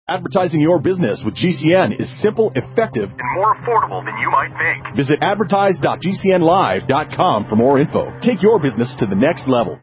Advertising your business with GCN is simple, effective, and more affordable than you might think. Visit advertise.gcnlive.com for more info. Take your business to the next level.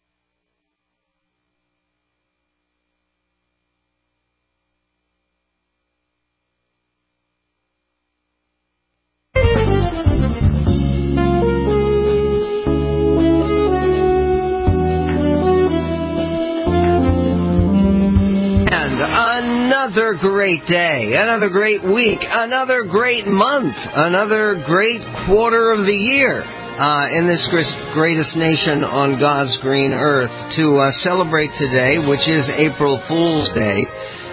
Another great day, another great week, another great month, another great quarter of the year in this greatest nation on God's green earth to celebrate today, which is April Fool's Day.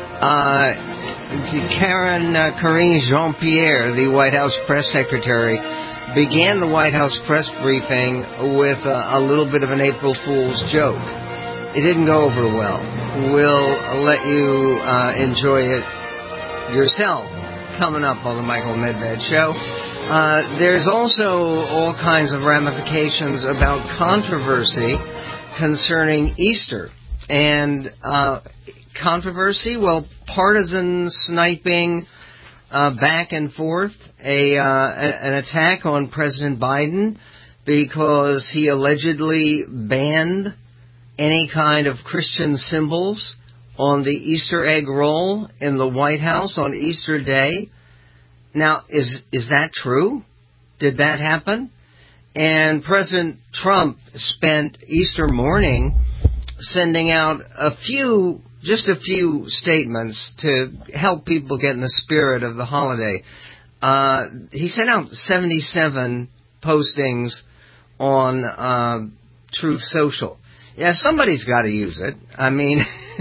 Karine Jean-Pierre, the White House press secretary, began the White House press briefing with a little bit of an April Fool's joke. It didn't go over well. We'll let you enjoy it yourself coming up on the Michael Medved Show. There's also all kinds of ramifications about controversy concerning Easter. And controversy, well, partisan sniping back and forth, an attack on President Biden because he allegedly banned any kind of Christian symbols on the Easter egg roll in the White House on Easter Day. Now, is that true? Did that happen? And President Trump spent Easter morning sending out just a few statements to help people get in the spirit of the holiday. He sent out 77 postings on Truth Social. Yeah, somebody's got to use it. I mean,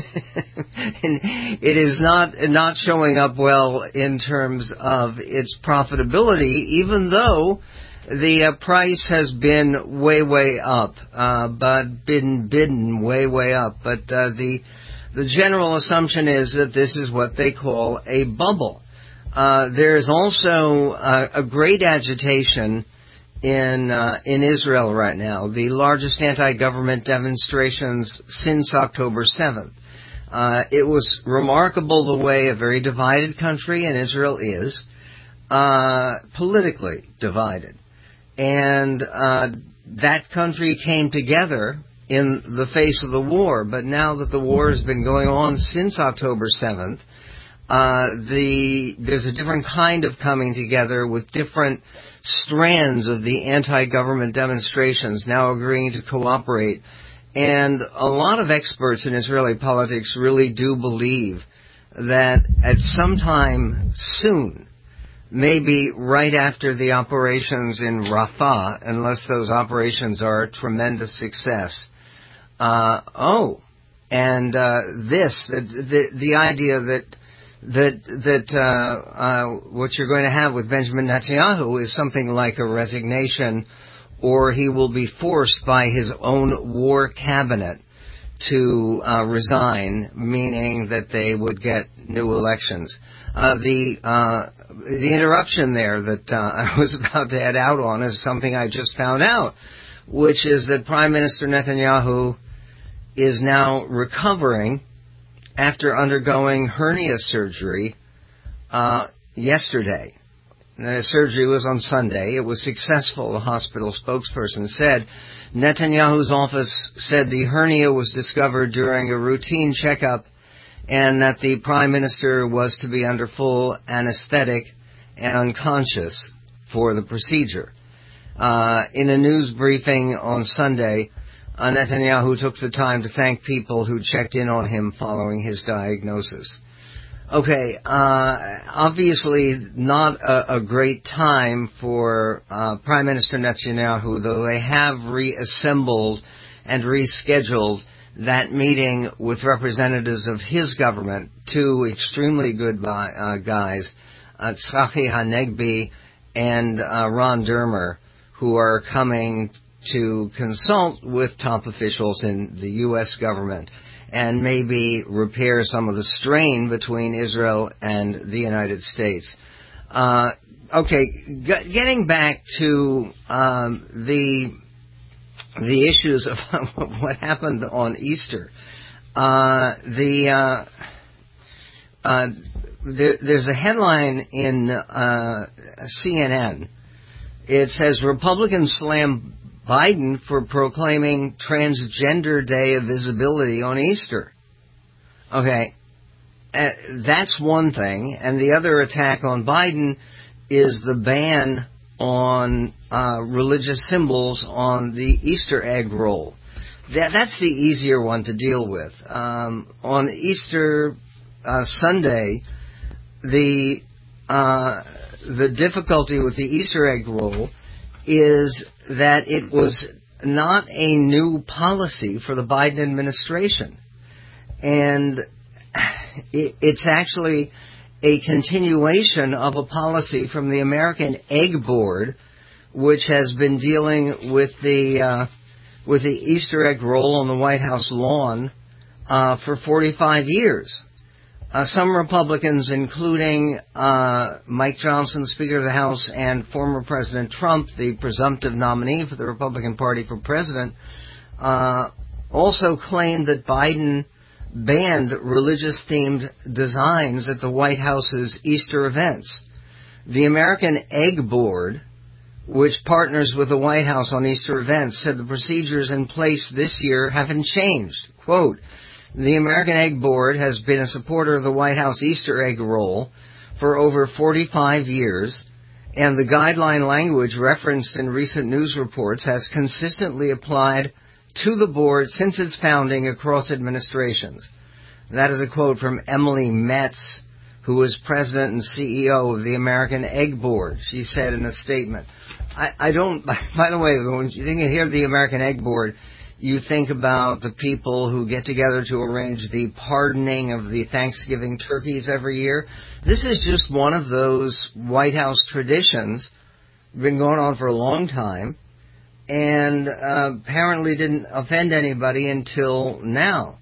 it is not showing up well in terms of its profitability, even though the price has been way up, but been bidden way up. But the general assumption is that this is what they call a bubble. There's also a great agitation in Israel right now, the largest anti-government demonstrations since October 7th. It was remarkable the way a very divided country, and Israel is, politically divided. And that country came together in the face of the war, but now that the war has been going on since October 7th, there's a different kind of coming together with different strands of the anti-government demonstrations now agreeing to cooperate. And a lot of experts in Israeli politics really do believe that at some time soon, maybe right after the operations in Rafah, unless those operations are a tremendous success, the idea that what you're going to have with Benjamin Netanyahu is something like a resignation, or he will be forced by his own war cabinet to resign, meaning that they would get new elections. The interruption there that I was about to head out on is something I just found out, which is that Prime Minister Netanyahu is now recovering after undergoing hernia surgery yesterday. The surgery was on Sunday. It was successful, the hospital spokesperson said. Netanyahu's office said the hernia was discovered during a routine checkup and that the Prime Minister was to be under full anesthetic and unconscious for the procedure. In a news briefing on Sunday, Netanyahu took the time to thank people who checked in on him following his diagnosis. Okay, obviously not a great time for Prime Minister Netanyahu, though they have reassembled and rescheduled that meeting with representatives of his government, two extremely good guys, Tzachi Hanegbi and Ron Dermer, who are coming to consult with top officials in the U.S. government and maybe repair some of the strain between Israel and the United States. Getting back to the issues of what happened on Easter. there's a headline in CNN. It says, Republicans slam Biden for proclaiming Transgender Day of Visibility on Easter. Okay, that's one thing. And the other attack on Biden is the ban on religious symbols on the Easter egg roll. That's the easier one to deal with. On Easter Sunday, the difficulty with the Easter egg roll is that it was not a new policy for the Biden administration. And it's actually a continuation of a policy from the American Egg Board, which has been dealing with the Easter egg roll on the White House lawn for 45 years. Some Republicans, including Mike Johnson, Speaker of the House, and former President Trump, the presumptive nominee for the Republican Party for president, also claimed that Biden banned religious-themed designs at the White House's Easter events. The American Egg Board, which partners with the White House on Easter events, said the procedures in place this year haven't changed. Quote, the American Egg Board has been a supporter of the White House Easter egg roll for over 45 years, and the guideline language referenced in recent news reports has consistently applied to the board since its founding across administrations. That is a quote from Emily Metz, who was president and CEO of the American Egg Board. She said in a statement, I don't, by the way, when you think of the American Egg Board, you think about the people who get together to arrange the pardoning of the Thanksgiving turkeys every year. This is just one of those White House traditions, been going on for a long time, and apparently didn't offend anybody until now.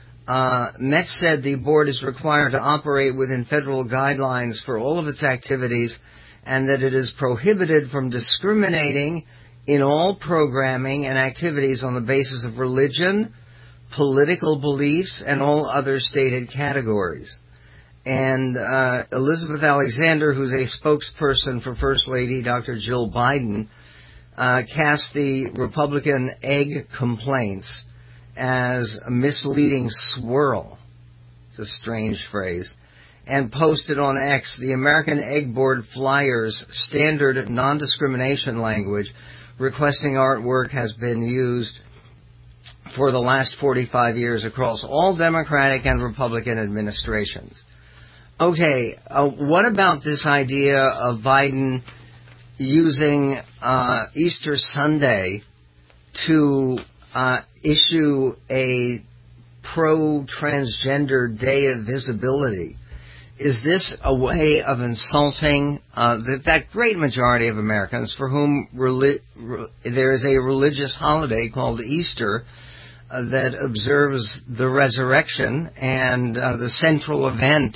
Metz said the board is required to operate within federal guidelines for all of its activities, and that it is prohibited from discriminating in all programming and activities on the basis of religion, political beliefs, and all other stated categories. And Elizabeth Alexander, who's a spokesperson for First Lady Dr. Jill Biden, cast the Republican egg complaints as a misleading swirl. It's a strange phrase. And posted on X the American Egg Board flyers standard non-discrimination language requesting artwork has been used for the last 45 years across all Democratic and Republican administrations. Okay, what about this idea of Biden using Easter Sunday to issue a pro-transgender day of visibility? Is this a way of insulting that great majority of Americans for whom there is a religious holiday called Easter that observes the resurrection and the central event,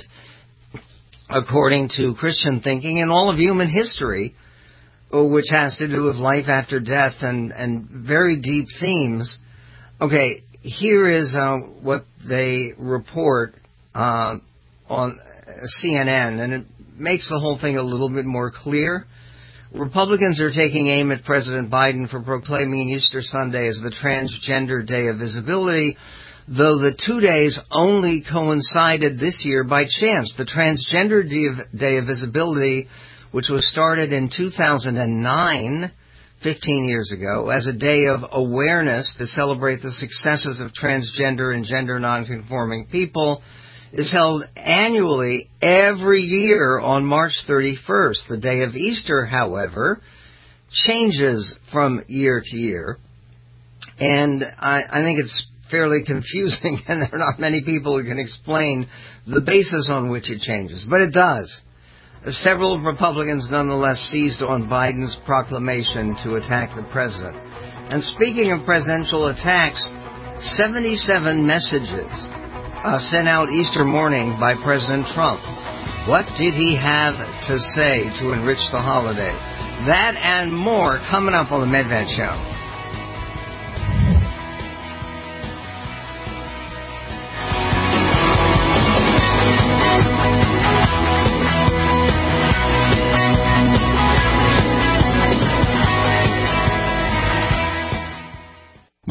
according to Christian thinking, in all of human history, which has to do with life after death and very deep themes? Okay, here is what they report on CNN, and it makes the whole thing a little bit more clear. Republicans are taking aim at President Biden for proclaiming Easter Sunday as the Transgender Day of Visibility, though the 2 days only coincided this year by chance. The Transgender Day of Visibility, which was started in 2009, 15 years ago, as a day of awareness to celebrate the successes of transgender and gender nonconforming people, is held annually every year on March 31st. The day of Easter, however, changes from year to year, and I think it's fairly confusing, and there are not many people who can explain the basis on which it changes, but it does. Several Republicans nonetheless seized on Biden's proclamation to attack the president. And speaking of presidential attacks, 77 messages sent out Easter morning by President Trump. What did he have to say to enrich the holiday? That and more coming up on the Medved Show.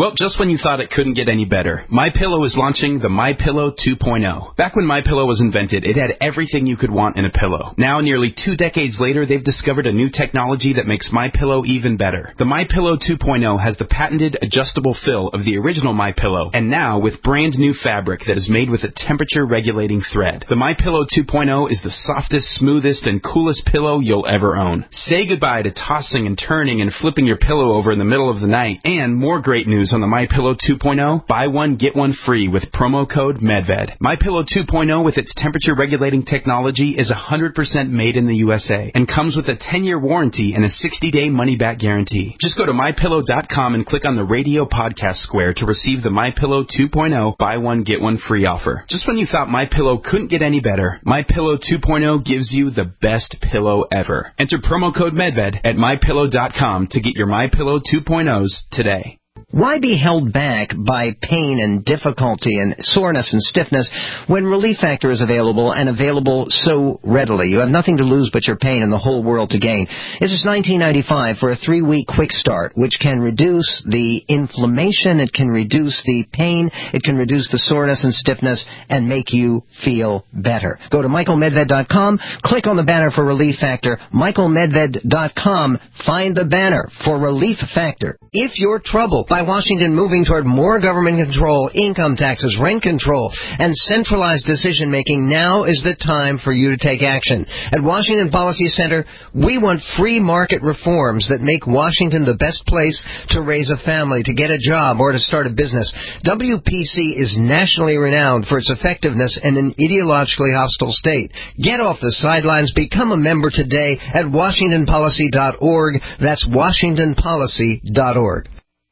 Well, just when you thought it couldn't get any better, MyPillow is launching the MyPillow 2.0. Back when MyPillow was invented, it had everything you could want in a pillow. Now, nearly 2 decades later, they've discovered a new technology that makes MyPillow even better. The MyPillow 2.0 has the patented adjustable fill of the original MyPillow, and now with brand new fabric that is made with a temperature-regulating thread. The MyPillow 2.0 is the softest, smoothest, and coolest pillow you'll ever own. Say goodbye to tossing and turning and flipping your pillow over in the middle of the night. And more great news on the MyPillow 2.0, buy one, get one free with promo code MEDVED. MyPillow 2.0 with its temperature-regulating technology is 100% made in the USA and comes with a 10-year warranty and a 60-day money-back guarantee. Just go to MyPillow.com and click on the radio podcast square to receive the MyPillow 2.0 buy one, get one free offer. Just when you thought MyPillow couldn't get any better, MyPillow 2.0 gives you the best pillow ever. Enter promo code MEDVED at MyPillow.com to get your MyPillow 2.0s today. Why be held back by pain and difficulty and soreness and stiffness when Relief Factor is available and available so readily? You have nothing to lose but your pain and the whole world to gain. It's just $19.95 for a 3-week quick start, which can reduce the inflammation, it can reduce the pain, it can reduce the soreness and stiffness, and make you feel better. Go to MichaelMedved.com, click on the banner for Relief Factor, MichaelMedved.com, find the banner for Relief Factor. If you're troubled by Washington moving toward more government control, income taxes, rent control, and centralized decision-making, now is the time for you to take action. At Washington Policy Center, we want free market reforms that make Washington the best place to raise a family, to get a job, or to start a business. WPC is nationally renowned for its effectiveness in an ideologically hostile state. Get off the sidelines. Become a member today at WashingtonPolicy.org. That's WashingtonPolicy.org.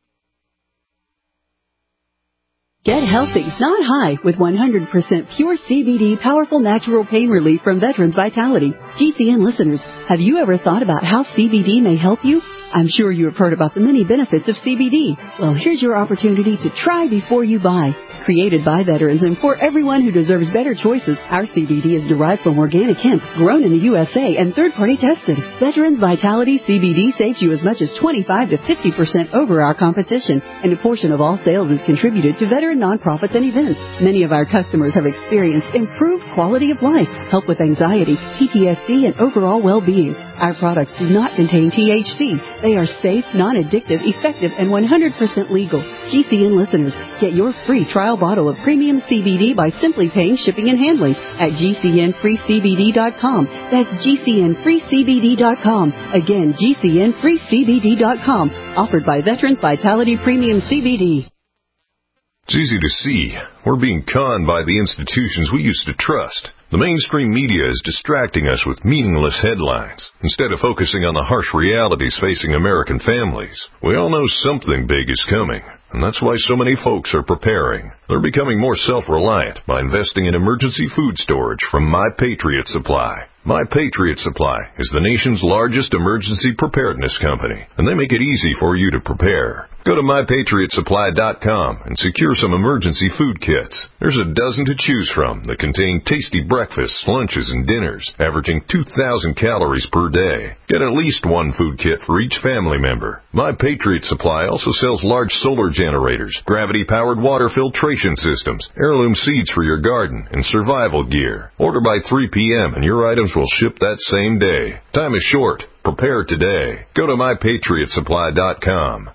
Get healthy, not high, with 100% pure CBD powerful natural pain relief from Veterans Vitality. GCN listeners, have you ever thought about how CBD may help you? I'm sure you have heard about the many benefits of CBD. Well, here's your opportunity to try before you buy. Created by veterans and for everyone who deserves better choices, our CBD is derived from organic hemp, grown in the USA and third-party tested. Veterans Vitality CBD saves you as much as 25 to 50% over our competition, and a portion of all sales is contributed to veteran nonprofits and events. Many of our customers have experienced improved quality of life, help with anxiety, PTSD, and overall well-being. Our products do not contain THC. They are safe, non-addictive, effective, and 100% legal. GCN listeners, get your free trial bottle of premium CBD by simply paying shipping and handling at GCNFreeCBD.com. That's GCNFreeCBD.com. Again, GCNFreeCBD.com. Offered by Veterans Vitality Premium CBD. It's easy to see. We're being conned by the institutions we used to trust. The mainstream media is distracting us with meaningless headlines instead of focusing on the harsh realities facing American families. We all know something big is coming, and that's why so many folks are preparing. They're becoming more self-reliant by investing in emergency food storage from My Patriot Supply. My Patriot Supply is the nation's largest emergency preparedness company, and they make it easy for you to prepare. Go to MyPatriotSupply.com and secure some emergency food kits. There's a dozen to choose from that contain tasty breakfasts, lunches, and dinners, averaging 2,000 calories per day. Get at least one food kit for each family member. My Patriot Supply also sells large solar generators, gravity-powered water filtration systems, heirloom seeds for your garden, and survival gear. Order by 3 p.m. and your items will ship that same day. Time is short. Prepare today. Go to MyPatriotSupply.com.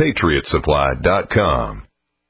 MyPatriotSupply.com.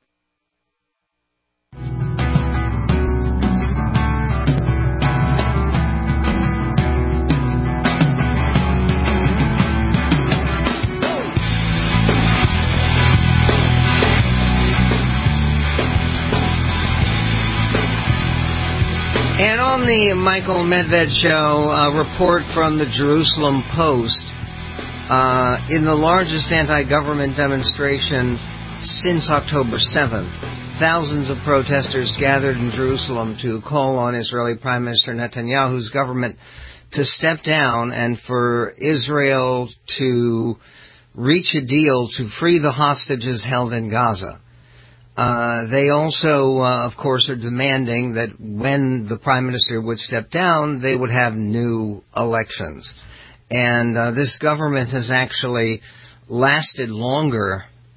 And on the Michael Medved Show, a report from the Jerusalem Post, in the largest anti-government demonstration since October 7th, thousands of protesters gathered in Jerusalem to call on Israeli Prime Minister Netanyahu's government to step down and for Israel to reach a deal to free the hostages held in Gaza. They also, of course, are demanding that when the Prime Minister would step down, they would have new elections. And this government has actually lasted longer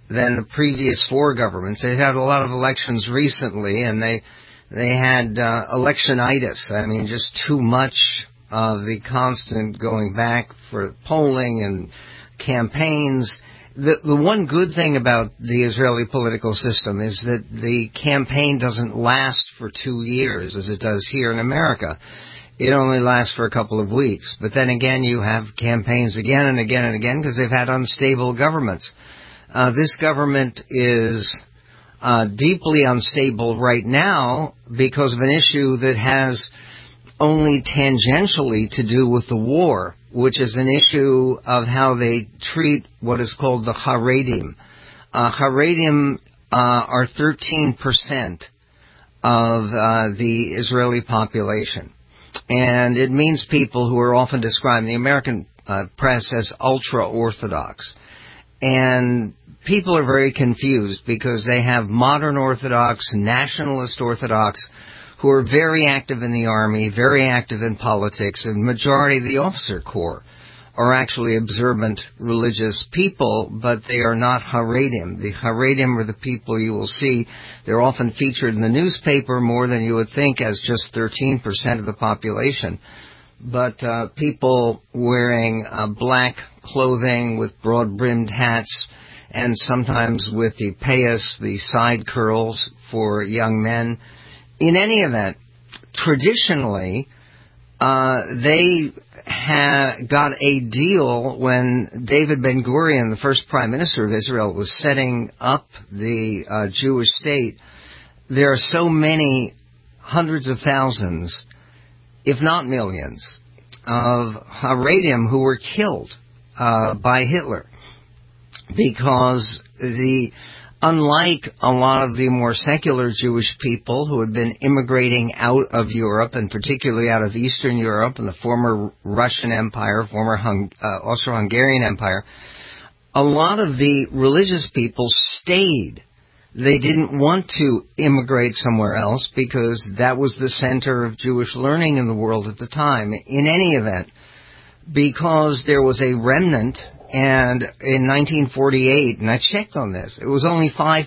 than the previous 4 governments. They had a lot of elections recently, and they had electionitis. I mean, just too much of the constant going back for polling and campaigns. The one good thing about the Israeli political system is that the campaign doesn't last for 2 years as it does here in America. It only lasts for a couple of weeks. But then again, you have campaigns again and again and again because they've had unstable governments. This government is deeply unstable right now because of an issue that has only tangentially to do with the war, which is an issue of how they treat what is called the Haredim. Haredim are 13% of the Israeli population. And it means people who are often described in the American press as ultra-Orthodox. And people are very confused because they have modern Orthodox, nationalist Orthodox, who are very active in the army, very active in politics, and the majority of the officer corps are actually observant religious people, but they are not Haredim. The Haredim are the people you will see. They're often featured in the newspaper more than you would think as just 13% of the population. But people wearing black clothing with broad-brimmed hats and sometimes with the payas, the side curls for young men. In any event, traditionally, they got a deal when David Ben-Gurion, the first prime minister of Israel, was setting up the Jewish state. There are so many hundreds of thousands, if not millions, of Haredim who were killed by Hitler because unlike a lot of the more secular Jewish people who had been immigrating out of Europe, and particularly out of Eastern Europe and the former Russian Empire, former Austro-Hungarian Empire, a lot of the religious people stayed. They didn't want to immigrate somewhere else because that was the center of Jewish learning in the world at the time. In any event, because there was a remnant. And in 1948, and I checked on this, it was only 5%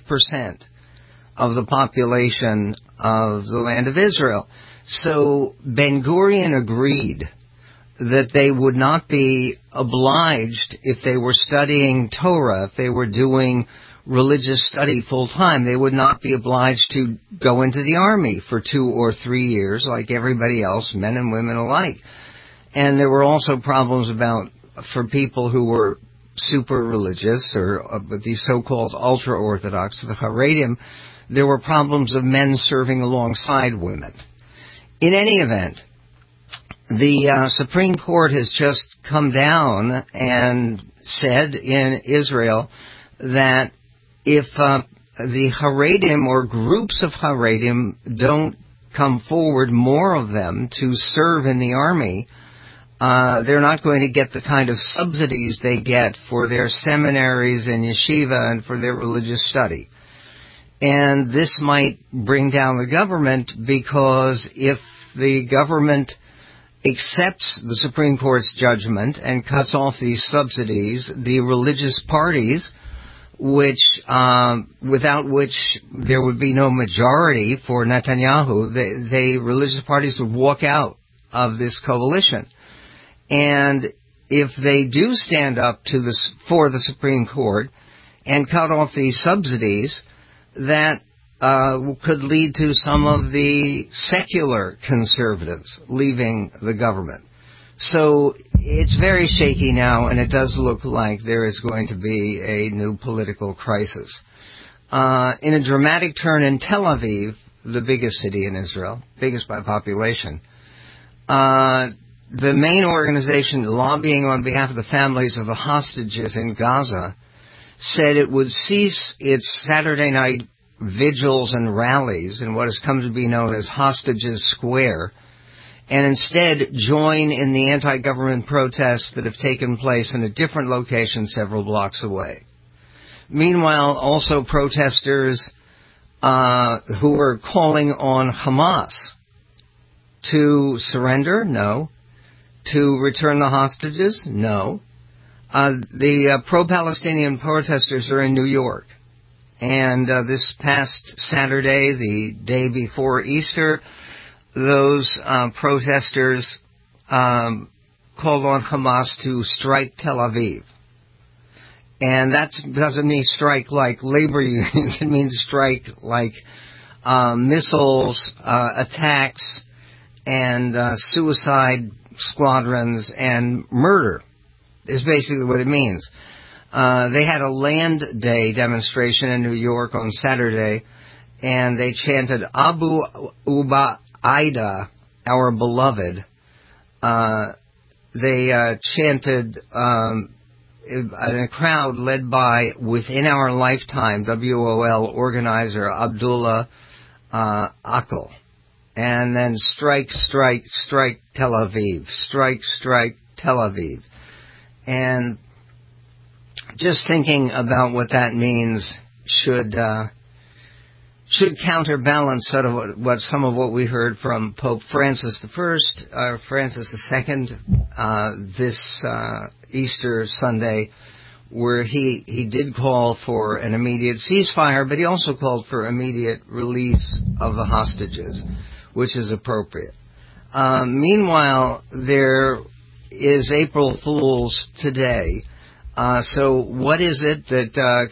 of the population of the land of Israel. So Ben-Gurion agreed that they would not be obliged, if they were studying Torah, if they were doing religious study full time, they would not be obliged to go into the army for 2 or 3 years like everybody else, men and women alike. And there were also problems for people who were super religious or these so-called ultra-Orthodox, the Haredim, there were problems of men serving alongside women. In any event, the Supreme Court has just come down and said in Israel that if the Haredim or groups of Haredim don't come forward, more of them, to serve in the army, they're not going to get the kind of subsidies they get for their seminaries and yeshiva and for their religious study. And this might bring down the government because if the government accepts the Supreme Court's judgment and cuts off these subsidies, the religious parties, without which there would be no majority for Netanyahu, the religious parties would walk out of this coalition. And if they do stand up for the Supreme Court and cut off these subsidies, that could lead to some of the secular conservatives leaving the government. So it's very shaky now, and it does look like there is going to be a new political crisis. In a dramatic turn in Tel Aviv, the biggest city in Israel, biggest by population, the main organization lobbying on behalf of the families of the hostages in Gaza said it would cease its Saturday night vigils and rallies in what has come to be known as Hostages Square, and instead join in the anti-government protests that have taken place in a different location several blocks away. Meanwhile, also protesters who are calling on Hamas to surrender? No. To return the hostages? No. The pro-Palestinian protesters are in New York. And this past Saturday, the day before Easter, those protesters called on Hamas to strike Tel Aviv. And that doesn't mean strike like labor unions. It means strike like missiles, attacks, and suicide squadrons and murder is basically what it means. They had a Land Day demonstration in New York on Saturday, and they chanted Abu Ubaidah, our beloved. They chanted in a crowd led by Within Our Lifetime, WOL organizer Abdullah Akil. And then strike, strike, strike Tel Aviv. Strike, strike Tel Aviv. And just thinking about what that means should counterbalance sort of what some of what we heard from Pope Francis I, Francis II, this Easter Sunday, where he did call for an immediate ceasefire, but he also called for immediate release of the hostages, which is appropriate. Meanwhile, there is April Fool's today. So what is it that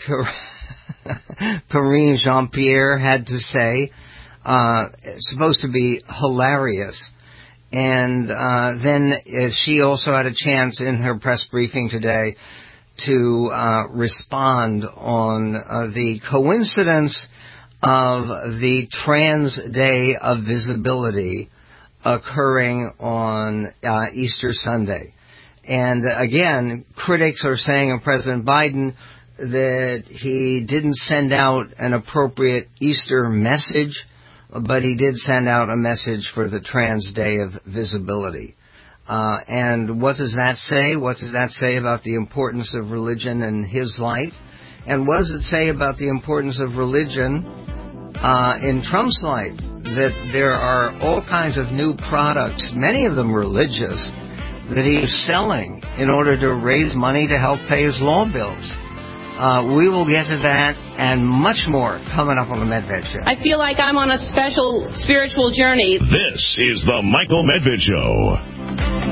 Karine Jean-Pierre had to say? It's supposed to be hilarious. And then she also had a chance in her press briefing today to respond on the coincidence of the Trans Day of Visibility occurring on Easter Sunday. And again, critics are saying of President Biden that he didn't send out an appropriate Easter message, but he did send out a message for the Trans Day of Visibility. And what does that say? What does that say about the importance of religion in his life? And what does it say about the importance of religion in Trump's life? That there are all kinds of new products, many of them religious, that he is selling in order to raise money to help pay his law bills. We will get to that and much more coming up on the Medved Show. I feel like I'm on a special spiritual journey. This is the Michael Medved Show.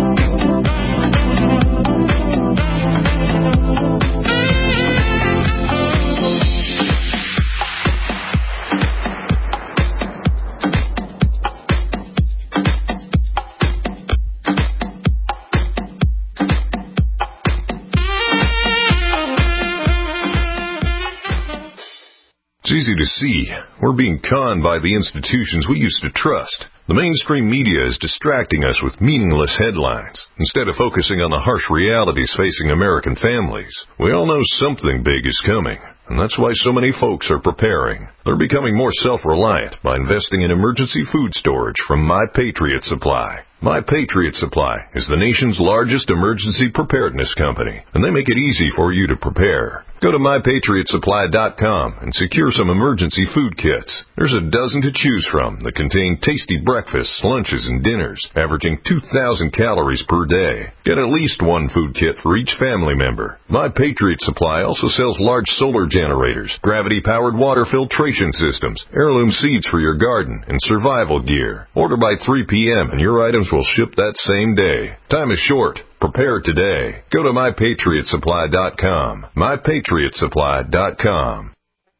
It's easy to see. We're being conned by the institutions we used to trust. The mainstream media is distracting us with meaningless headlines, instead of focusing on the harsh realities facing American families. We all know something big is coming, and that's why so many folks are preparing. They're becoming more self-reliant by investing in emergency food storage from My Patriot Supply. My Patriot Supply is the nation's largest emergency preparedness company, and they make it easy for you to prepare. Go to MyPatriotSupply.com and secure some emergency food kits. There's a dozen to choose from that contain tasty breakfasts, lunches, and dinners, averaging 2,000 calories per day. Get at least one food kit for each family member. My Patriot Supply also sells large solar generators, gravity-powered water filtration systems, heirloom seeds for your garden, and survival gear. Order by 3 p.m. and your items will ship that same day. Time is short. Prepare today. Go to MyPatriotSupply.com. MyPatriotSupply.com.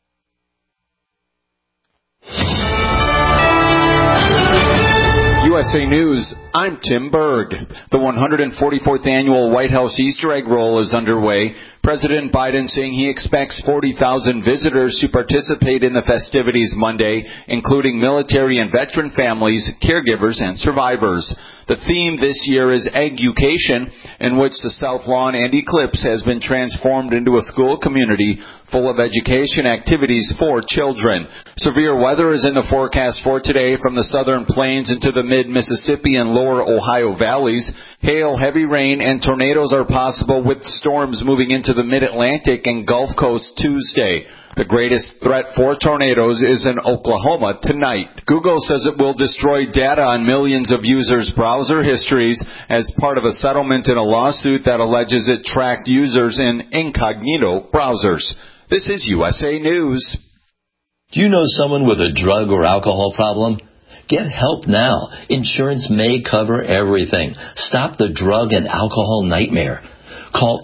USA News, I'm Tim Berg. The 144th annual White House Easter egg roll is underway. President Biden saying he expects 40,000 visitors to participate in the festivities Monday, including military and veteran families, caregivers, and survivors. The theme this year is Eggucation, in which the South Lawn and Eclipse has been transformed into a school community full of education activities for children. Severe weather is in the forecast for today from the southern plains into the mid-Mississippi and lower Ohio valleys. Hail, heavy rain, and tornadoes are possible with storms moving into the mid-Atlantic and Gulf Coast Tuesday. The greatest threat for tornadoes is in Oklahoma tonight. Google says it will destroy data on millions of users' browser histories as part of a settlement in a lawsuit that alleges it tracked users in incognito browsers. This is USA News. Do you know someone with a drug or alcohol problem? Get help now. Insurance may cover everything. Stop the drug and alcohol nightmare. Call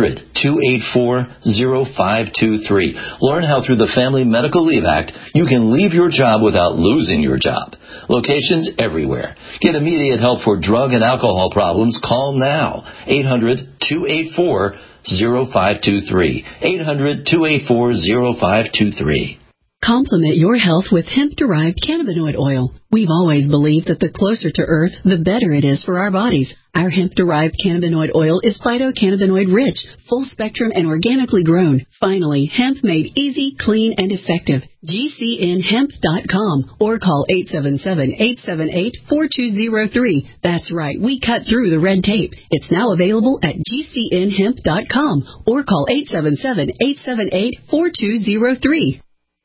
800-284-0523. Learn how through the Family Medical Leave Act, you can leave your job without losing your job. Locations everywhere. Get immediate help for drug and alcohol problems. Call now. 800-284-0523. 800-284-0523. Complement your health with hemp-derived cannabinoid oil. We've always believed that the closer to Earth, the better it is for our bodies. Our hemp-derived cannabinoid oil is phytocannabinoid-rich, full-spectrum, and organically grown. Finally, hemp made easy, clean, and effective. GCNhemp.com or call 877-878-4203. That's right, we cut through the red tape. It's now available at GCNhemp.com or call 877-878-4203.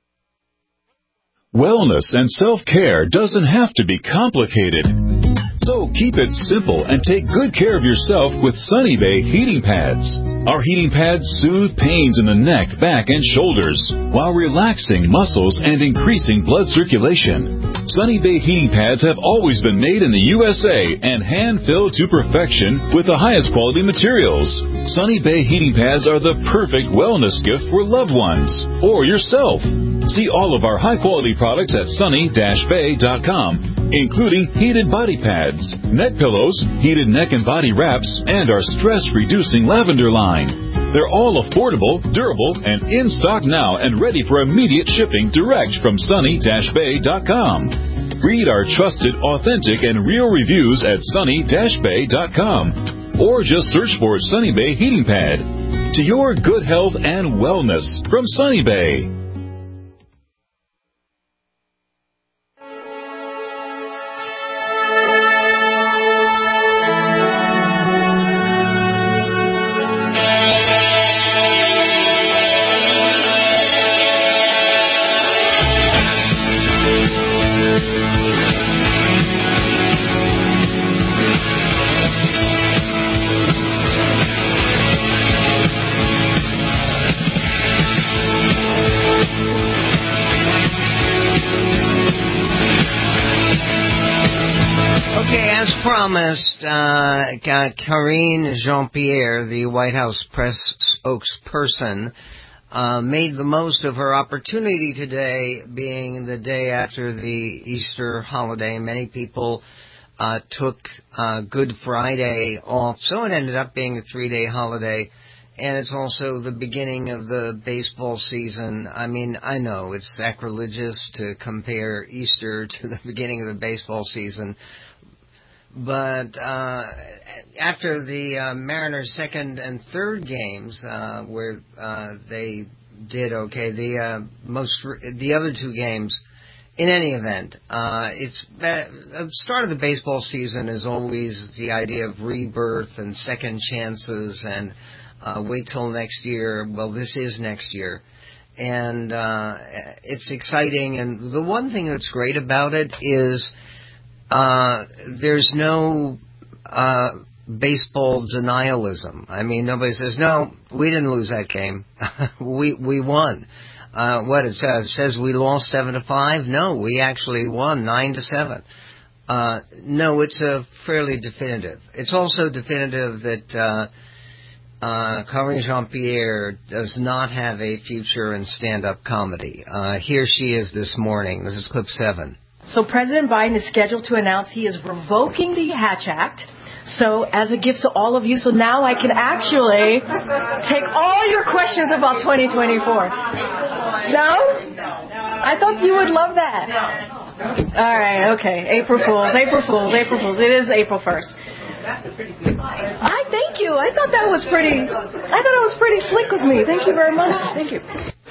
Wellness and self-care doesn't have to be complicated. So keep it simple and take good care of yourself with Sunny Bay heating pads. Our heating pads soothe pains in the neck, back, and shoulders while relaxing muscles and increasing blood circulation. Sunny Bay heating pads have always been made in the USA and hand-filled to perfection with the highest quality materials. Sunny Bay heating pads are the perfect wellness gift for loved ones or yourself. See all of our high-quality products at sunny-bay.com, including heated body pads, neck pillows, heated neck and body wraps, and our stress-reducing lavender line. They're all affordable, durable, and in stock now and ready for immediate shipping direct from sunny-bay.com. Read our trusted, authentic, and real reviews at sunny-bay.com or just search for Sunny Bay Heating Pad. To your good health and wellness from Sunny Bay. Promised, Karine Jean-Pierre, the White House press spokesperson, made the most of her opportunity today, being the day after the Easter holiday. Many people took Good Friday off, so it ended up being a 3-day holiday, and it's also the beginning of the baseball season. I mean, I know it's sacrilegious to compare Easter to the beginning of the baseball season, but after the Mariners' second and third games, where they did okay, the other two games, in any event, the start of the baseball season is always the idea of rebirth and second chances, and wait till next year. Well, this is next year, and it's exciting. And the one thing that's great about it is there's no baseball denialism. I mean, nobody says, no, we didn't lose that game. we won. What it says we lost 7-5? No, we actually won 9-7. No, it's fairly definitive. It's also definitive that Karine Jean-Pierre does not have a future in stand-up comedy. Here she is this morning. This is clip 7. So President Biden is scheduled to announce he is revoking the Hatch Act. So as a gift to all of you, so now I can actually take all your questions about 2024. No? I thought you would love that. All right, okay. April Fools. It is April 1st. I thank you. I thought it was pretty slick of me. Thank you very much. Thank you.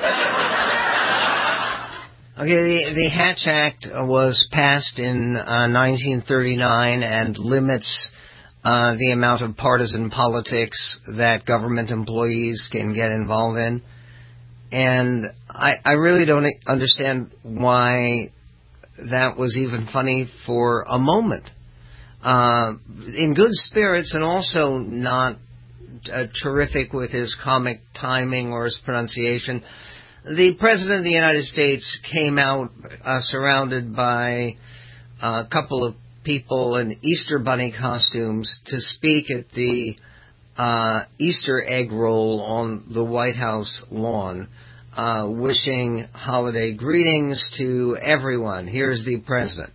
Okay, the Hatch Act was passed in 1939 and limits the amount of partisan politics that government employees can get involved in. And I really don't understand why that was even funny for a moment. In good spirits and also not terrific with his comic timing or his pronunciation, the President of the United States came out surrounded by a couple of people in Easter Bunny costumes to speak at the Easter egg roll on the White House lawn, wishing holiday greetings to everyone. Here's the President.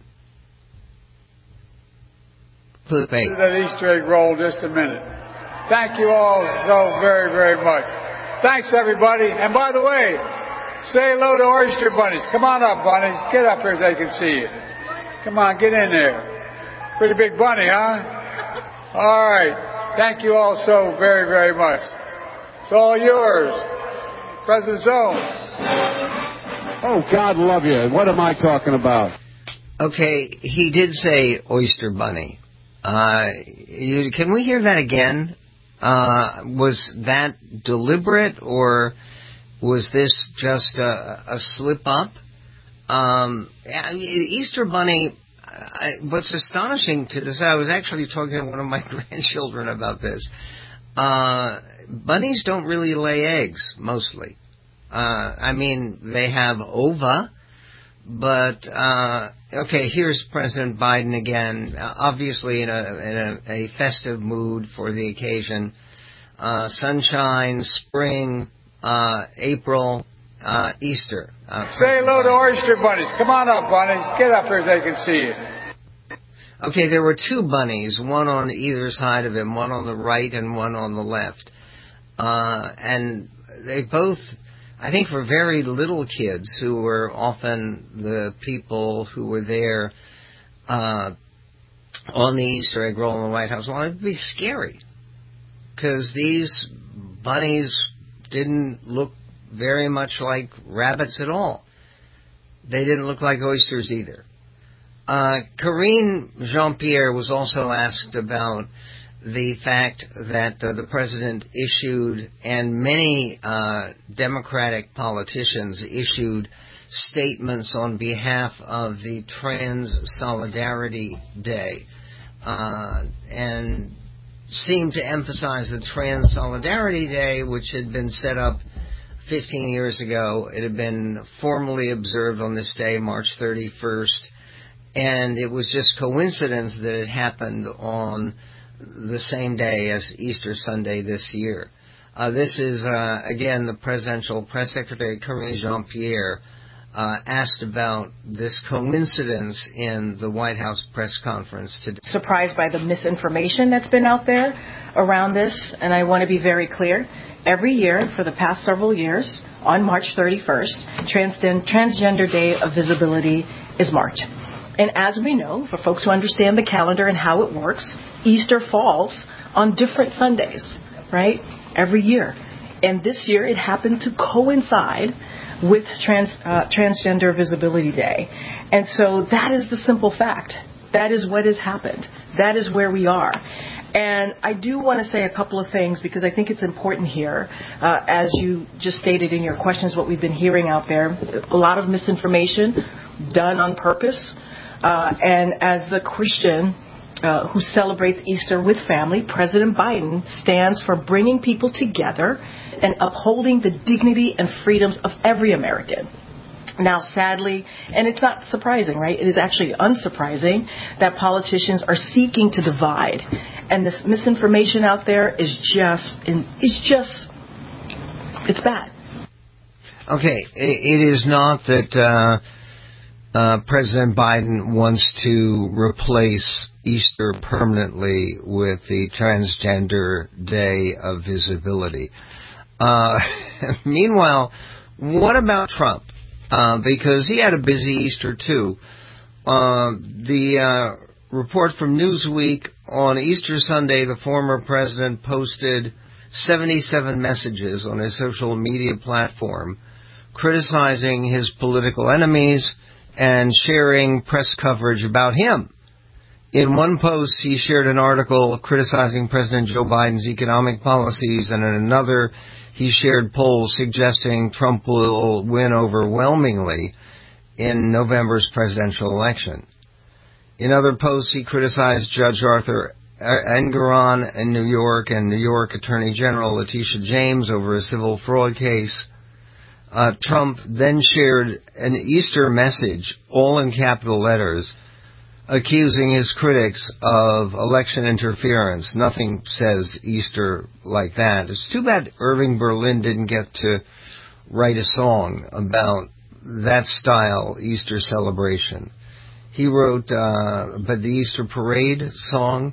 Clip 8. That Easter egg roll just a minute. Thank you all so very, very much. Thanks, everybody. And by the way, say hello to oyster bunnies. Come on up, bunnies. Get up here so they can see you. Come on, get in there. Pretty big bunny, huh? All right. Thank you all so very, very much. It's all yours. President Zone. Oh, God love you. What am I talking about? Okay, he did say oyster bunny. Can we hear that again? Was that deliberate, or was this just a slip up? Easter bunny, what's astonishing to this, I was actually talking to one of my grandchildren about this. Bunnies don't really lay eggs, mostly. I mean, they have ova, but, okay, here's President Biden again, obviously in a festive mood for the occasion. Sunshine, spring, April, Easter. Say hello to oyster bunnies. Come on up, bunnies. Get up here so they can see you. Okay, there were two bunnies, one on either side of him, one on the right and one on the left. And they both, I think for very little kids who were often the people who were there on the Easter egg roll in the White House, well, it'd be scary. Because these bunnies didn't look very much like rabbits at all. They didn't look like oysters either. Karine Jean-Pierre was also asked about the fact that the president issued, and many Democratic politicians issued, statements on behalf of the Trans Solidarity Day, and seemed to emphasize the Trans Solidarity Day, which had been set up 15 years ago. It had been formally observed on this day, March 31st, and it was just coincidence that it happened on the same day as Easter Sunday this year. This is, again, the presidential press secretary, Karine Jean-Pierre, asked about this coincidence in the White House press conference today. Surprised by the misinformation that's been out there around this, and I want to be very clear. Every year for the past several years, on March 31st, Transgender Day of Visibility is marked. And as we know, for folks who understand the calendar and how it works, Easter falls on different Sundays, right? Every year. And this year it happened to coincide with Transgender Visibility Day. And so that is the simple fact. That is what has happened. That is where we are. And I do want to say a couple of things because I think it's important here. As you just stated in your questions, what we've been hearing out there, a lot of misinformation done on purpose. And as a Christian who celebrates Easter with family, President Biden stands for bringing people together and upholding the dignity and freedoms of every American. Now, sadly, and it's not surprising, right? It is actually unsurprising that politicians are seeking to divide. And this misinformation out there is it's bad. Okay, it is not that President Biden wants to replace Easter permanently with the Transgender Day of Visibility. Meanwhile, what about Trump? Because he had a busy Easter, too. The report from Newsweek, on Easter Sunday, the former president posted 77 messages on his social media platform criticizing his political enemies and sharing press coverage about him. In one post, he shared an article criticizing President Joe Biden's economic policies, and in another, he shared polls suggesting Trump will win overwhelmingly in November's presidential election. In other posts, he criticized Judge Arthur Engoron in New York and New York Attorney General Letitia James over a civil fraud case. Trump then shared an Easter message, all in capital letters, accusing his critics of election interference. Nothing says Easter like that. It's too bad Irving Berlin didn't get to write a song about that style Easter celebration. He wrote but the Easter Parade song.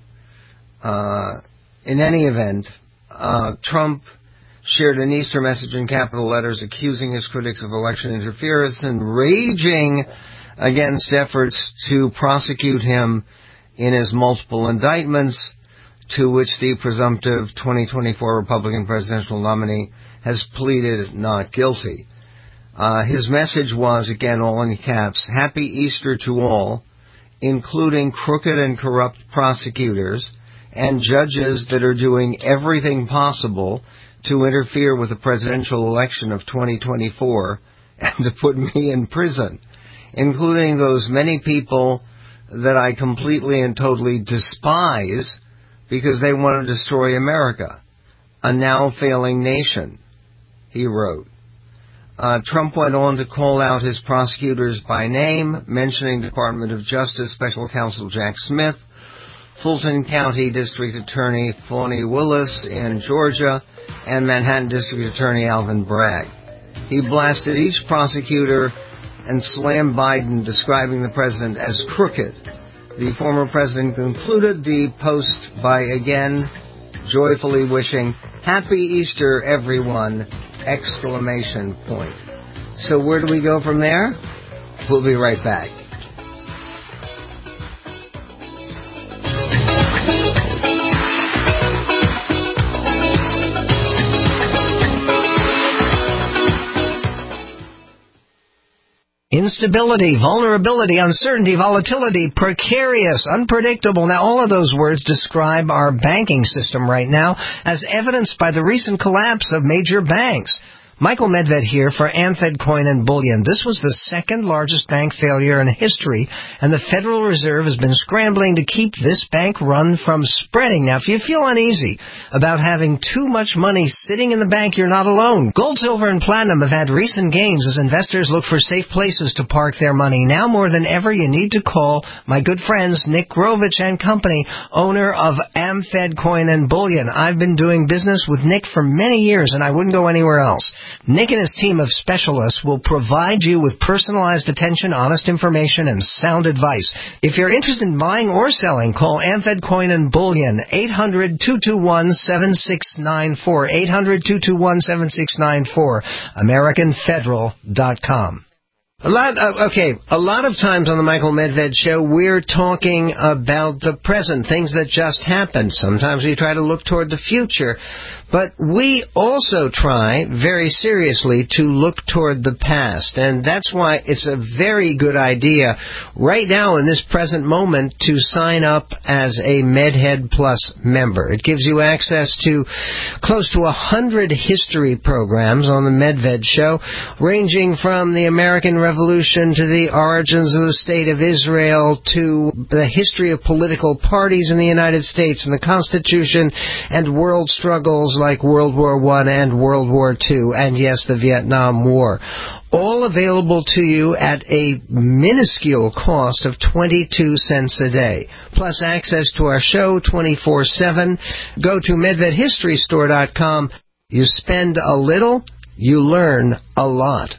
In any event, Trump shared an Easter message in capital letters accusing his critics of election interference and raging against efforts to prosecute him in his multiple indictments, to which the presumptive 2024 Republican presidential nominee has pleaded not guilty. His message was, again, all in caps, Happy Easter to all, including crooked and corrupt prosecutors and judges that are doing everything possible to interfere with the presidential election of 2024 and to put me in prison, including those many people that I completely and totally despise because they want to destroy America, a now failing nation, he wrote. Trump went on to call out his prosecutors by name, mentioning Department of Justice Special Counsel Jack Smith, Fulton County District Attorney Fani Willis in Georgia, and Manhattan District Attorney Alvin Bragg. He blasted each prosecutor and slammed Biden, describing the president as crooked. The former president concluded the post by again joyfully wishing, Happy Easter, everyone! Exclamation point. So where do we go from there? We'll be right back. Instability, vulnerability, uncertainty, volatility, precarious, unpredictable. Now, all of those words describe our banking system right now, as evidenced by the recent collapse of major banks. Michael Medved here for AmFed Coin and Bullion. This was the second largest bank failure in history, and the Federal Reserve has been scrambling to keep this bank run from spreading. Now, if you feel uneasy about having too much money sitting in the bank, you're not alone. Gold, silver, and platinum have had recent gains as investors look for safe places to park their money. Now more than ever, you need to call my good friends Nick Grovich and Company, owner of AmFed Coin and Bullion. I've been doing business with Nick for many years, and I wouldn't go anywhere else. Nick and his team of specialists will provide you with personalized attention, honest information, and sound advice. If you're interested in buying or selling, call AmFed Coin and Bullion, 800-221-7694, 800-221-7694, AmericanFederal.com. A lot of times on the Michael Medved Show, we're talking about the present, things that just happened. Sometimes we try to look toward the future. But we also try, very seriously, to look toward the past. And that's why it's a very good idea right now in this present moment to sign up as a MedHead Plus member. It gives you access to close to 100 history programs on the Medved Show, ranging from the American Revolution to the origins of the State of Israel to the history of political parties in the United States and the Constitution and world struggles like World War I and World War II, and yes, the Vietnam War. All available to you at a minuscule cost of 22 cents a day. Plus access to our show 24/7. Go to MedvedHistoryStore.com. You spend a little, you learn a lot.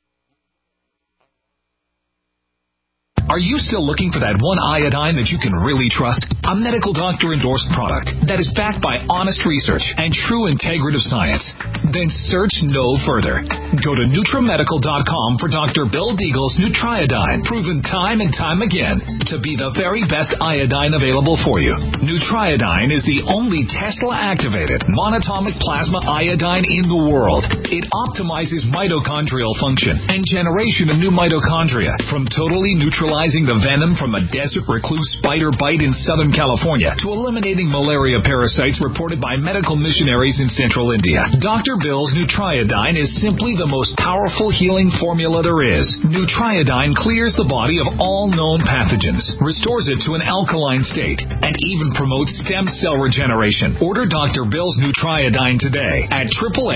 Are you still looking for that one iodine that you can really trust? A medical doctor-endorsed product that is backed by honest research and true integrative science. Then search no further. Go to NutriMedical.com for Dr. Bill Deagle's Nutriodine, proven time and time again to be the very best iodine available for you. Nutriodine is the only Tesla-activated monatomic plasma iodine in the world. It optimizes mitochondrial function and generation of new mitochondria, from totally neutralizing the venom from a desert recluse spider bite in Southern California to eliminating malaria parasites reported by medical missionaries in central India. Dr. Bill's Nutriodine is simply the most powerful healing formula there is. Nutriodine clears the body of all known pathogens, restores it to an alkaline state, and even promotes stem cell regeneration. Order Dr. Bill's Nutriodine today at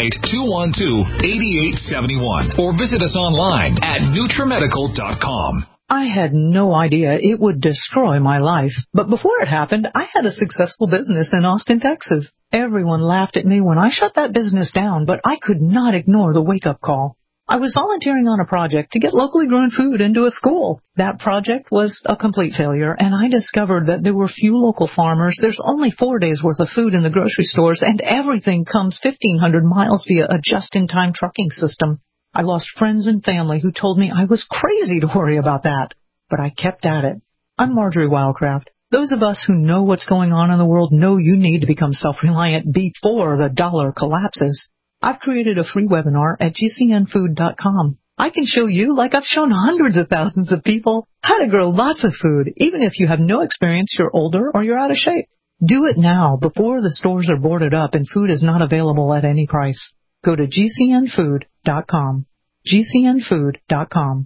888-212-8871 or visit us online at NutriMedical.com. I had no idea it would destroy my life. But before it happened, I had a successful business in Austin, Texas. Everyone laughed at me when I shut that business down, but I could not ignore the wake-up call. I was volunteering on a project to get locally grown food into a school. That project was a complete failure, and I discovered that there were few local farmers. There's only 4 days' worth of food in the grocery stores, and everything comes 1,500 miles via a just-in-time trucking system. I lost friends and family who told me I was crazy to worry about that, but I kept at it. I'm Marjorie Wildcraft. Those of us who know what's going on in the world know you need to become self-reliant before the dollar collapses. I've created a free webinar at gcnfood.com. I can show you, like I've shown hundreds of thousands of people, how to grow lots of food, even if you have no experience, you're older, or you're out of shape. Do it now before the stores are boarded up and food is not available at any price. Go to gcnfood.com. gcnfood.com.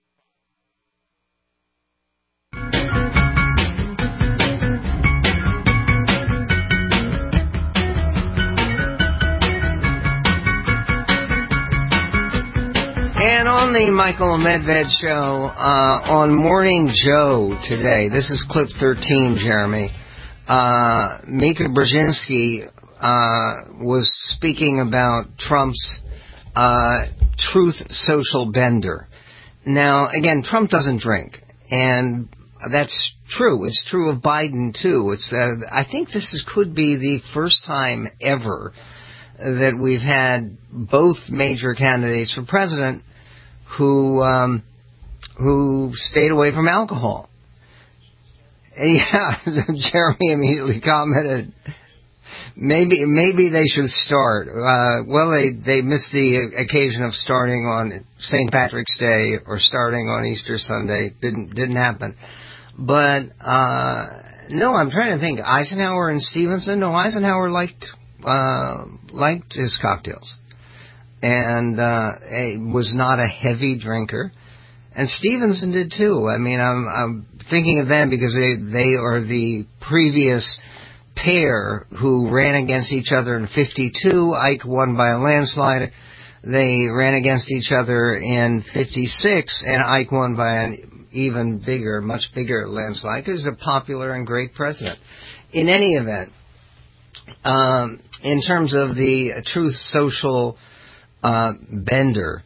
And on the Michael Medved Show, on Morning Joe today, this is clip 13, Jeremy, Mika Brzezinski was speaking about Trump's truth social bender. Now, again, Trump doesn't drink, and that's true. It's true of Biden, too. I think this could be the first time ever that we've had both major candidates for president who stayed away from alcohol. Yeah, Jeremy immediately commented, maybe they should start. Well, they missed the occasion of starting on St. Patrick's Day or starting on Easter Sunday. Didn't happen. But no, I'm trying to think. Eisenhower and Stevenson. No, Eisenhower liked his cocktails, and was not a heavy drinker. And Stevenson did too. I mean, I'm thinking of them because they are the previous pair who ran against each other in 52. Ike won by a landslide. They ran against each other in 56, and Ike won by an even bigger, much bigger landslide. He was a popular and great president. In any event, in terms of the truth social bender,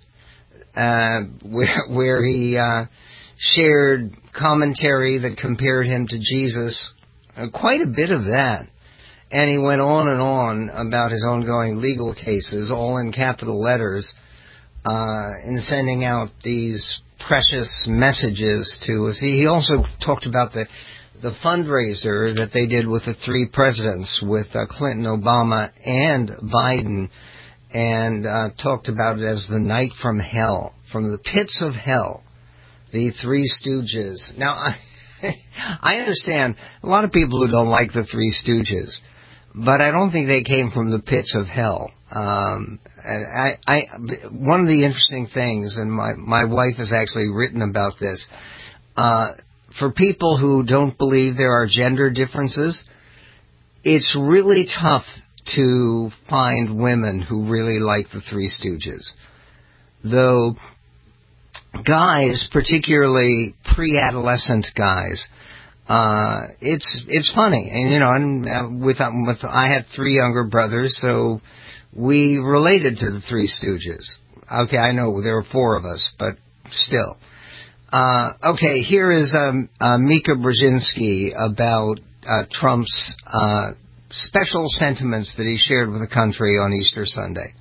where he shared commentary that compared him to Jesus, quite a bit of that. And he went on and on about his ongoing legal cases, all in capital letters, in sending out these precious messages to us. He also talked about the fundraiser that they did with the three presidents, with Clinton, Obama, and Biden, and talked about it as the night from hell, from the pits of hell, the Three Stooges. Now, I understand a lot of people who don't like the Three Stooges, but I don't think they came from the pits of hell. One of the interesting things, and my wife has actually written about this, for people who don't believe there are gender differences, it's really tough to find women who really like the Three Stooges. Though guys, particularly pre-adolescent guys, it's funny. And, you know, and I had three younger brothers, so we related to the Three Stooges. Okay, I know there were four of us, but still. Okay, here is Mika Brzezinski about Trump's special sentiments that he shared with the country on Easter Sunday.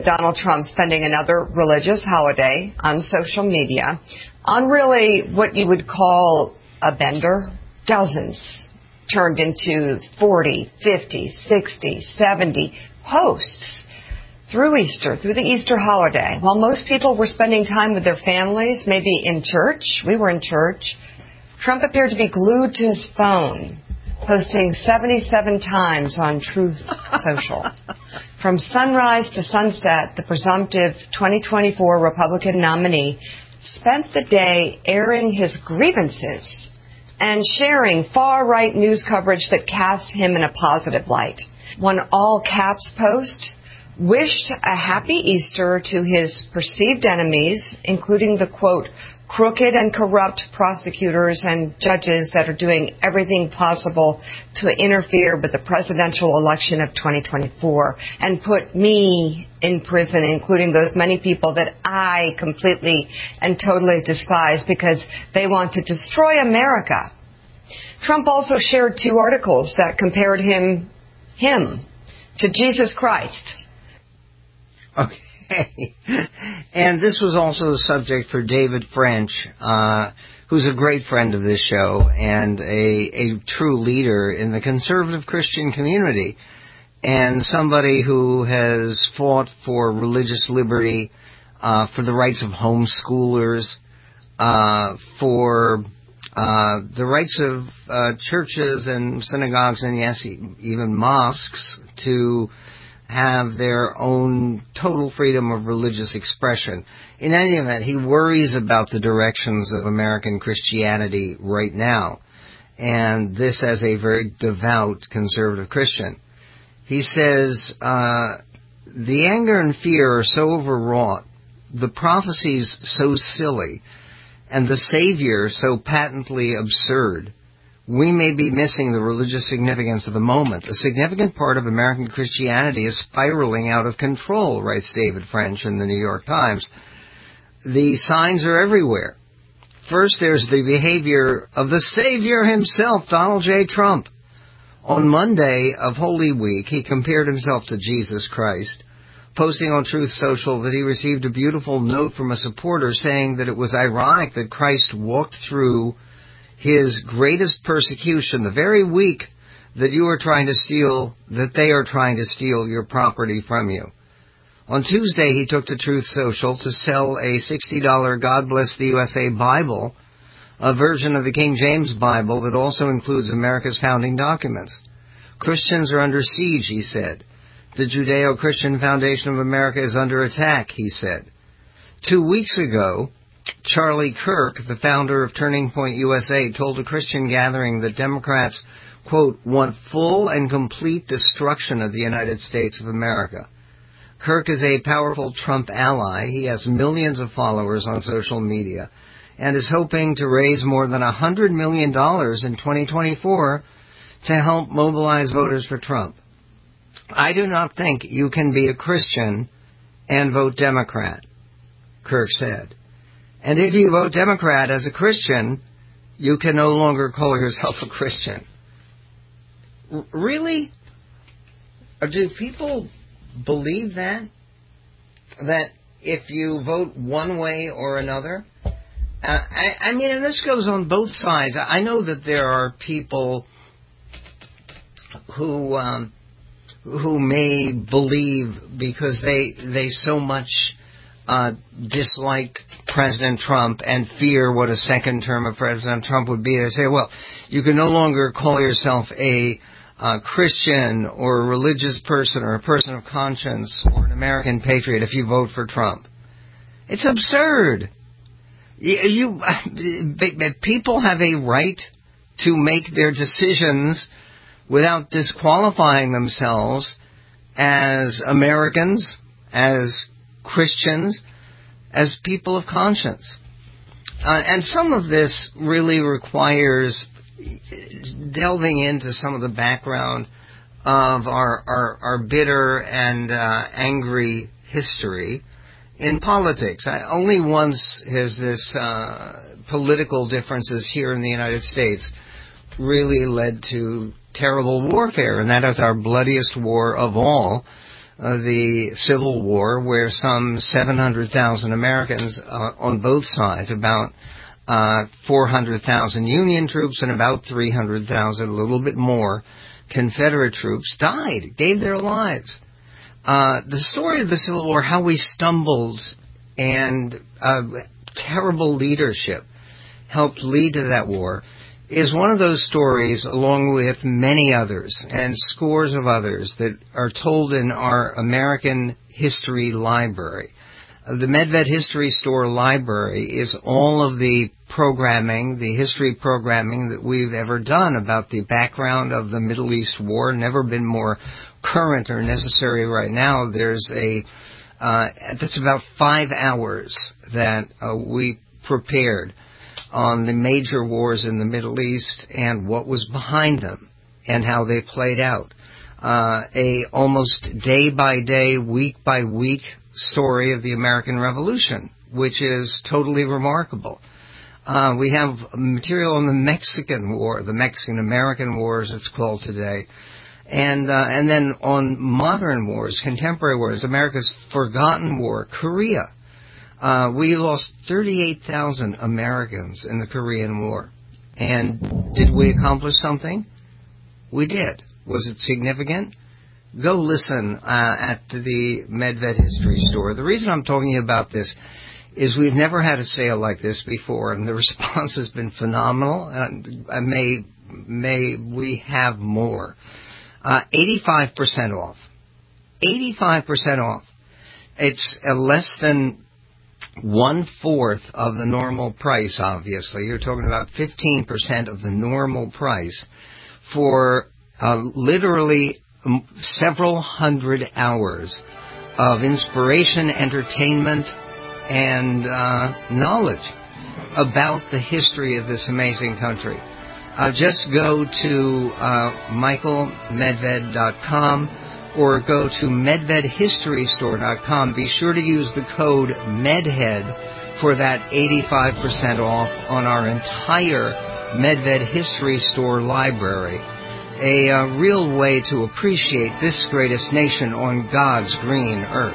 Donald Trump spending another religious holiday on social media on really what you would call a bender. Dozens turned into 40, 50, 60, 70 posts through Easter, through the Easter holiday. While most people were spending time with their families, maybe in church, we were in church, Trump appeared to be glued to his phone, posting 77 times on Truth Social. From sunrise to sunset, the presumptive 2024 Republican nominee spent the day airing his grievances and sharing far-right news coverage that cast him in a positive light. One all-caps post wished a happy Easter to his perceived enemies, including the, quote, crooked and corrupt prosecutors and judges that are doing everything possible to interfere with the presidential election of 2024 and put me in prison, including those many people that I completely and totally despise because they want to destroy America. Trump also shared 2 articles that compared him to Jesus Christ. Okay. And this was also the subject for David French, who's a great friend of this show and a true leader in the conservative Christian community and somebody who has fought for religious liberty, for the rights of homeschoolers, for the rights of churches and synagogues and, yes, even mosques to have their own total freedom of religious expression. In any event, he worries about the directions of American Christianity right now, and this as a very devout conservative Christian. He says, the anger and fear are so overwrought, the prophecies so silly, and the Savior so patently absurd, we may be missing the religious significance of the moment. A significant part of American Christianity is spiraling out of control, writes David French in the New York Times. The signs are everywhere. First, there's the behavior of the Savior himself, Donald J. Trump. On Monday of Holy Week, he compared himself to Jesus Christ, posting on Truth Social that he received a beautiful note from a supporter saying that it was ironic that Christ walked through his greatest persecution the very week that they are trying to steal your property from you. On Tuesday, he took to Truth Social to sell a $60 God Bless the USA Bible, a version of the King James Bible that also includes America's founding documents. Christians are under siege, he said. The Judeo-Christian Foundation of America is under attack, he said. 2 weeks ago, Charlie Kirk, the founder of Turning Point USA, told a Christian gathering that Democrats, quote, want full and complete destruction of the United States of America. Kirk is a powerful Trump ally. He has millions of followers on social media and is hoping to raise more than $100 million in 2024 to help mobilize voters for Trump. I do not think you can be a Christian and vote Democrat, Kirk said. And if you vote Democrat as a Christian, you can no longer call yourself a Christian. Really? Or do people believe that? That if you vote one way or another? I mean, and this goes on both sides. I know that there are people who may believe because they so much dislike President Trump and fear what a second term of President Trump would be. They say, well, you can no longer call yourself a Christian or a religious person or a person of conscience or an American patriot if you vote for Trump. It's absurd. People have a right to make their decisions without disqualifying themselves as Americans, as Christians, as people of conscience. And some of this really requires delving into some of the background of our bitter and angry history in politics. Only once has this political differences here in the United States really led to terrible warfare, and that is our bloodiest war of all, the Civil War, where some 700,000 Americans on both sides, about 400,000 Union troops and about 300,000, a little bit more, Confederate troops died, gave their lives. The story of the Civil War, how we stumbled and terrible leadership helped lead to that war, is one of those stories, along with many others and scores of others, that are told in our American History Library. The Medved History Store Library is all of the programming, the history programming that we've ever done about the background of the Middle East War. Never been more current or necessary right now. There's that's about 5 hours that we prepared on the major wars in the Middle East and what was behind them and how they played out. A almost day by day, week by week story of the American Revolution, which is totally remarkable. We have material on the Mexican War, the Mexican-American War as it's called today, and then on modern wars, contemporary wars, America's forgotten war, Korea. We lost 38,000 Americans in the Korean War. And did we accomplish something? We did. Was it significant? Go listen at the Medved History Store. The reason I'm talking about this is we've never had a sale like this before, and the response has been phenomenal. And may we have more. 85% off. 85% off. It's less than 1/4 of the normal price, obviously. You're talking about 15% of the normal price for literally several hundred hours of inspiration, entertainment, and knowledge about the history of this amazing country. Just go to michaelmedved.com or go to medvedhistorystore.com. Be sure to use the code MEDHEAD for that 85% off on our entire Medved History Store library. A real way to appreciate this greatest nation on God's green earth.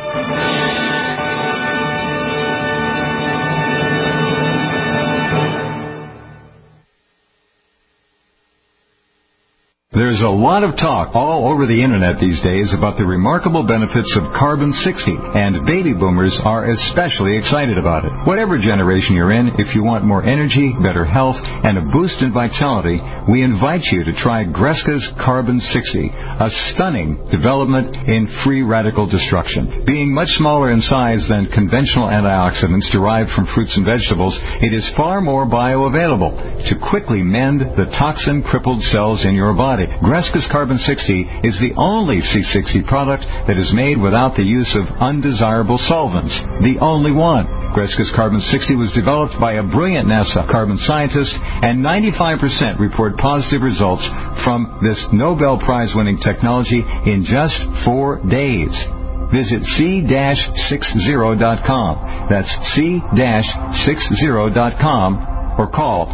There's a lot of talk all over the internet these days about the remarkable benefits of Carbon-60, and baby boomers are especially excited about it. Whatever generation you're in, if you want more energy, better health, and a boost in vitality, we invite you to try Greska's Carbon-60, a stunning development in free radical destruction. Being much smaller in size than conventional antioxidants derived from fruits and vegetables, it is far more bioavailable to quickly mend the toxin-crippled cells in your body. Greska's Carbon-60 is the only C60 product that is made without the use of undesirable solvents. The only one. Greska's Carbon-60 was developed by a brilliant NASA carbon scientist, and 95% report positive results from this Nobel Prize-winning technology in just 4 days. Visit c-60.com. That's c-60.com or call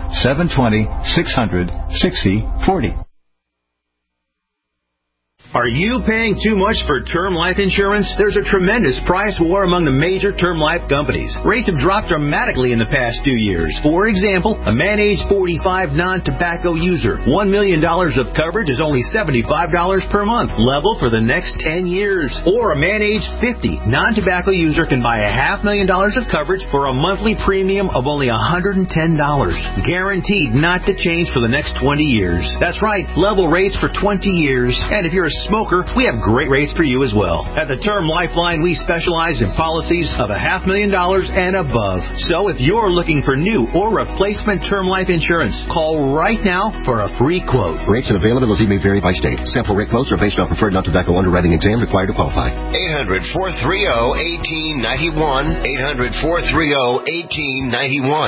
720-600-6040. Are you paying too much for term life insurance? There's a tremendous price war among the major term life companies. Rates have dropped dramatically in the past 2 years. For example, a man age 45 non-tobacco user, $1 million of coverage is only $75 per month, level for the next 10 years. Or a man age 50 non-tobacco user can buy $500,000 of coverage for a monthly premium of only $110, guaranteed not to change for the next 20 years. That's right, level rates for 20 years. And if you're a smoker, we have great rates for you as well. At the Term Lifeline, we specialize in policies of $500,000 and above. So if you're looking for new or replacement term life insurance, call right now for a free quote. Rates and availability may vary by state. Sample rate quotes are based on preferred non-tobacco underwriting exam required to qualify. 800-430-1891. 800-430-1891.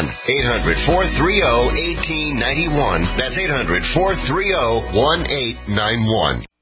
800-430-1891. That's 800-430-1891.